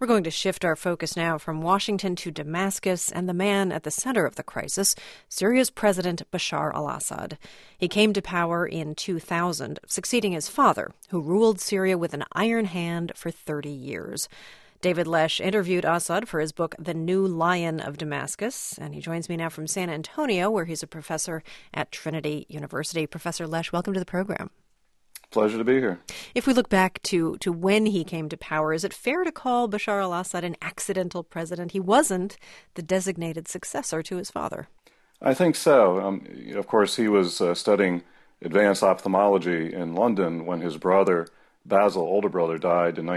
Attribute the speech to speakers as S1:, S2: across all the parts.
S1: We're going to shift our focus now from Washington to Damascus and the man at the center of the crisis, Syria's President Bashar al-Assad. He came to power in 2000, succeeding his father, who ruled Syria with an iron hand for 30 years. David Lesh interviewed Assad for his book, The New Lion of Damascus, and he joins me now from San Antonio, where he's a professor at Trinity University. Professor Lesh, welcome to the program.
S2: Pleasure to be here.
S1: If we look back to when he came to power, is it fair to call Bashar al-Assad an accidental president? He wasn't the designated successor to his father.
S2: I think so. Of course, he was studying advanced ophthalmology in London when his brother, Basil, older brother, died in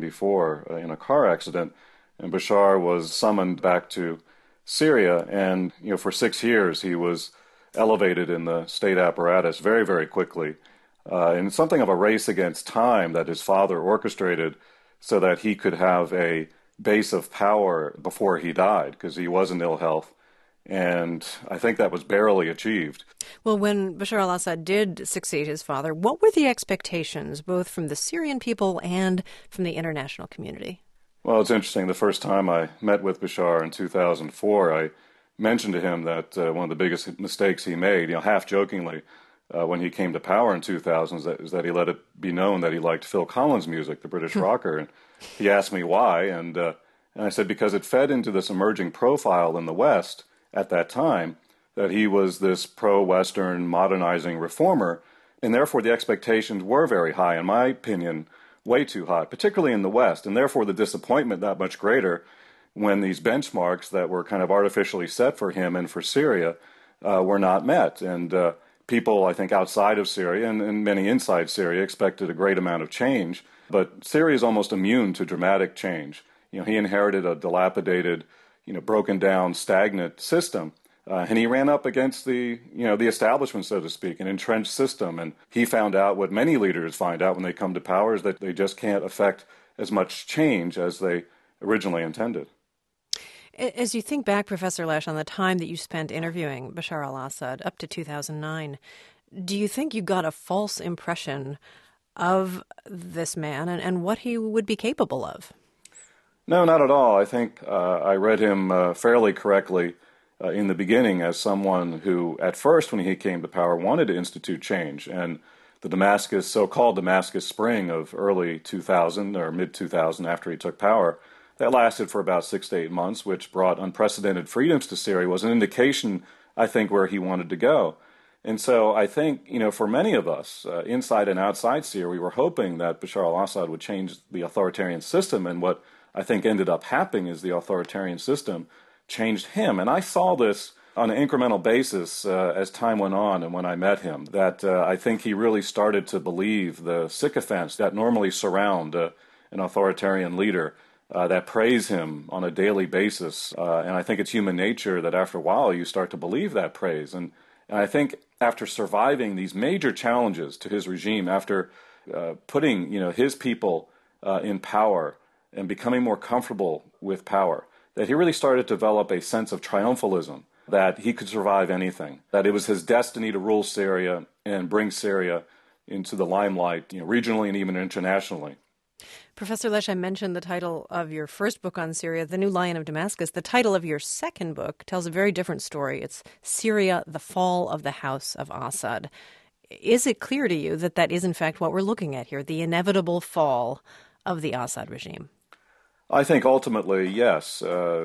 S2: 1994 in a car accident, and Bashar was summoned back to Syria, and for 6 years he was elevated in the state apparatus very, very quickly. And something of a race against time that his father orchestrated so that he could have a base of power before he died, because he was in ill health. And I think that was barely achieved.
S1: Well, when Bashar al-Assad did succeed his father, what were the expectations, both from the Syrian people and from the international community?
S2: Well, it's interesting. The first time I met with Bashar in 2004, I mentioned to him that one of the biggest mistakes he made, half jokingly, when he came to power in 2000 is that he let it be known that he liked Phil Collins' music, the British rocker. And he asked me why, and I said because it fed into this emerging profile in the West at that time that he was this pro-Western modernizing reformer, and therefore the expectations were very high, in my opinion, way too high, particularly in the West, and therefore the disappointment that much greater when these benchmarks that were kind of artificially set for him and for Syria were not met. And people, I think, outside of Syria and many inside Syria expected a great amount of change, but Syria is almost immune to dramatic change. He inherited a dilapidated, broken down, stagnant system, and he ran up against the establishment, so to speak, an entrenched system. And he found out what many leaders find out when they come to power, is that they just can't affect as much change as they originally intended.
S1: As you think back, Professor Lesh, on the time that you spent interviewing Bashar al-Assad up to 2009, do you think you got a false impression of this man and what he would be capable of?
S2: No, not at all. I think I read him fairly correctly in the beginning as someone who, at first, when he came to power, wanted to institute change. And the so-called Damascus Spring of early 2000 or mid-2000, after he took power, that lasted for about 6 to 8 months, which brought unprecedented freedoms to Syria, was an indication, I think, where he wanted to go. And so I think, for many of us, inside and outside Syria, we were hoping that Bashar al-Assad would change the authoritarian system. And what I think ended up happening is the authoritarian system changed him. And I saw this on an incremental basis as time went on and when I met him, that I think he really started to believe the sycophants that normally surround an authoritarian leader, that praise him on a daily basis. And I think it's human nature that after a while you start to believe that praise. And I think after surviving these major challenges to his regime, after putting his people in power and becoming more comfortable with power, that he really started to develop a sense of triumphalism, that he could survive anything, that it was his destiny to rule Syria and bring Syria into the limelight, regionally and even internationally.
S1: Professor Lesh, I mentioned the title of your first book on Syria, The New Lion of Damascus. The title of your second book tells a very different story. It's Syria, the Fall of the House of Assad. Is it clear to you that is, in fact, what we're looking at here, the inevitable fall of the Assad regime?
S2: I think ultimately, yes.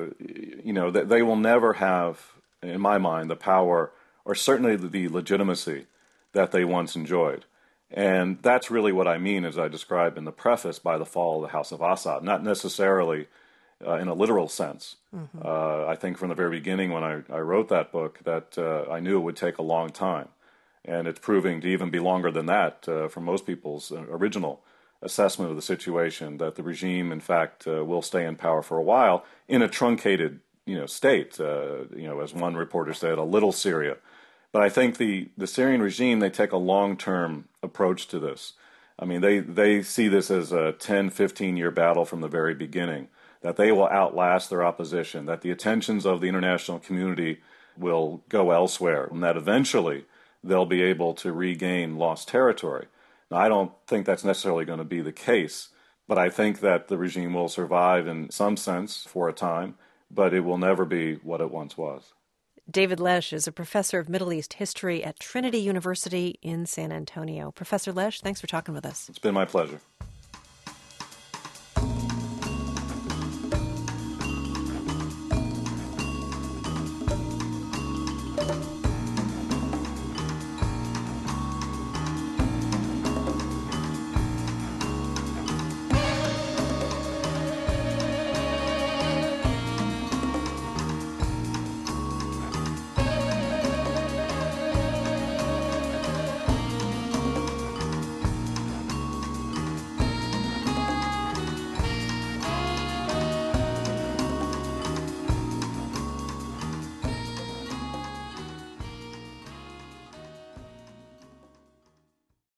S2: They will never have, in my mind, the power or certainly the legitimacy that they once enjoyed. And that's really what I mean, as I describe in the preface, by the fall of the House of Assad, not necessarily in a literal sense. Mm-hmm. I think from the very beginning when I wrote that book that I knew it would take a long time. And it's proving to even be longer than that from most people's original assessment of the situation, that the regime, in fact, will stay in power for a while in a truncated state, as one reporter said, a little Syria. But I think the Syrian regime, they take a long-term approach to this. I mean, they see this as a 10, 15-year battle from the very beginning, that they will outlast their opposition, that the attentions of the international community will go elsewhere, and that eventually they'll be able to regain lost territory. Now, I don't think that's necessarily going to be the case, But I think that the regime will survive in some sense for a time, but it will never be what it once was.
S1: David Lesh is a professor of Middle East history at Trinity University in San Antonio. Professor Lesh, thanks for talking with us.
S2: It's been my pleasure.